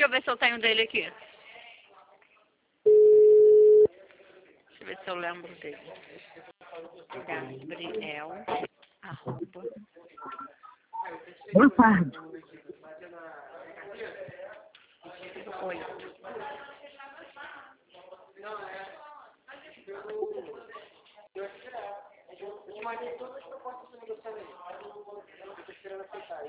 eu ver se eu tenho dele aqui. Deixa eu ver se eu lembro dele. Gabriel, arroba. Boa tarde. Oi.